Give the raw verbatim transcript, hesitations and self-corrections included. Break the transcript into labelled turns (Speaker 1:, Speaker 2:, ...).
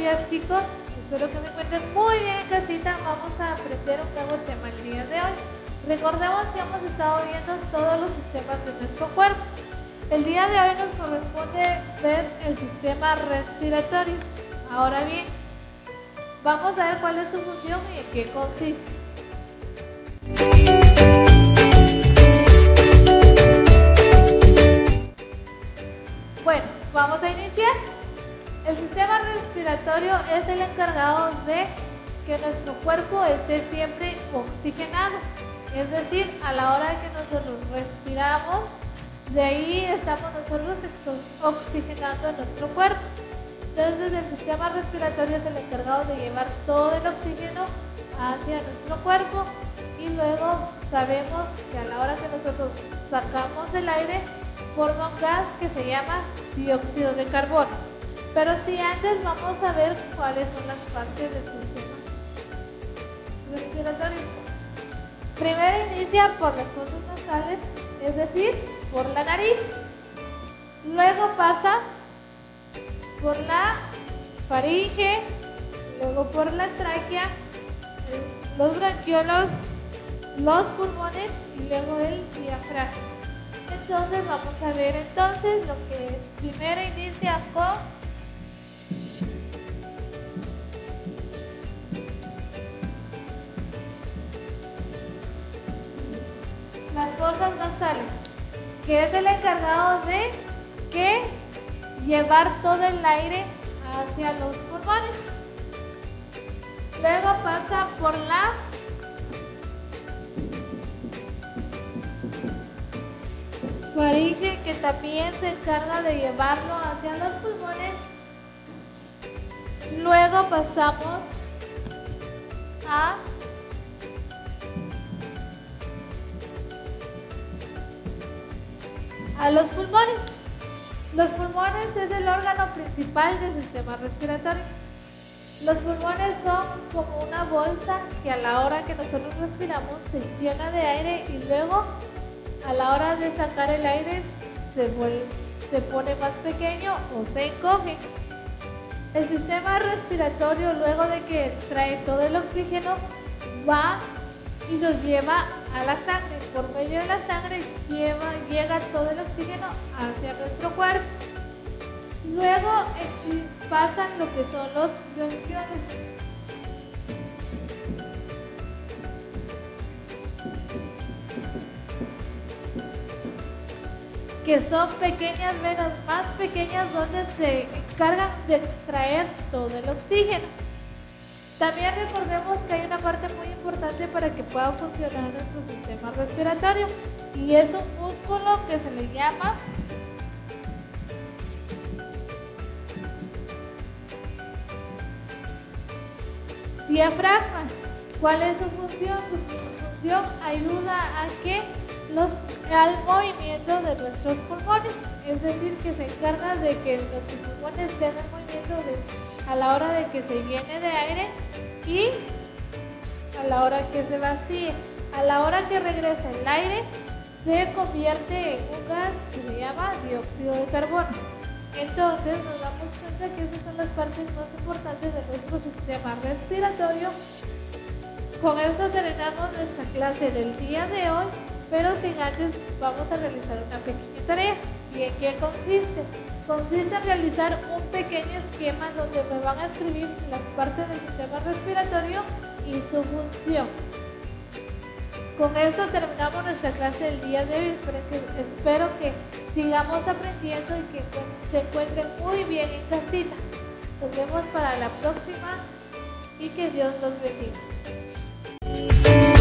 Speaker 1: días, chicos. Espero que me encuentren muy bien en casita. Vamos a aprender un nuevo tema el día de hoy. Recordemos que hemos estado viendo todos los sistemas de nuestro cuerpo. El día de hoy nos corresponde ver el sistema respiratorio. Ahora bien, vamos a ver cuál es su función y en qué consiste. Bueno, vamos a iniciar. El sistema respiratorio es el encargado de que nuestro cuerpo esté siempre oxigenado. Es decir, a la hora de que nosotros respiramos, de ahí estamos nosotros oxigenando nuestro cuerpo. Entonces el sistema respiratorio es el encargado de llevar todo el oxígeno hacia nuestro cuerpo y luego sabemos que a la hora que nosotros sacamos el aire forma un gas que se llama dióxido de carbono. Pero si antes vamos a ver cuáles son las partes del sistema respiratorio. Primero inicia por las fosas nasales, es decir, por la nariz. Luego pasa por la faringe, luego por la tráquea, los bronquiolos, los pulmones y luego el diafragma. Entonces vamos a ver entonces lo que es. Primero inicia con las fosas nasales, que es el encargado de que llevar todo el aire hacia los pulmones. Luego pasa por la faringe, que también se encarga de llevarlo hacia los pulmones. Luego pasamos a a los pulmones. Los pulmones es el órgano principal del sistema respiratorio. Los pulmones son como una bolsa que a la hora que nosotros respiramos se llena de aire y luego a la hora de sacar el aire se, vuelve, se pone más pequeño o se encoge. El sistema respiratorio, luego de que extrae todo el oxígeno, va y nos lleva a la sangre. Por medio de la sangre lleva, llega todo el oxígeno hacia nuestro cuerpo. Luego pasan lo que son los bronquioles. Que son pequeñas venas más pequeñas donde se encargan de extraer todo el oxígeno. También recordemos que hay una parte muy importante para que pueda funcionar nuestro sistema respiratorio y es un músculo que se le llama diafragma. ¿Cuál es su función? Su función ayuda a que los, al movimiento de nuestros pulmones, es decir, que se encarga de que nuestros pulmones tengan movimiento de, a la hora de que se llene de aire y a la hora que se vacíe. A la hora que regresa el aire se convierte en un gas que se llama dióxido de carbono. Entonces nos damos cuenta que esas son las partes más importantes de nuestro sistema respiratorio. Con esto terminamos nuestra clase del día de hoy, pero sin antes vamos a realizar una pequeña tarea. ¿Y en qué consiste? Consiste en realizar un pequeño esquema donde me van a escribir las partes del sistema respiratorio y su función. Con esto terminamos nuestra clase del día de hoy. Espero que, espero que sigamos aprendiendo y que se encuentren muy bien en casita. Nos vemos para la próxima y que Dios los bendiga.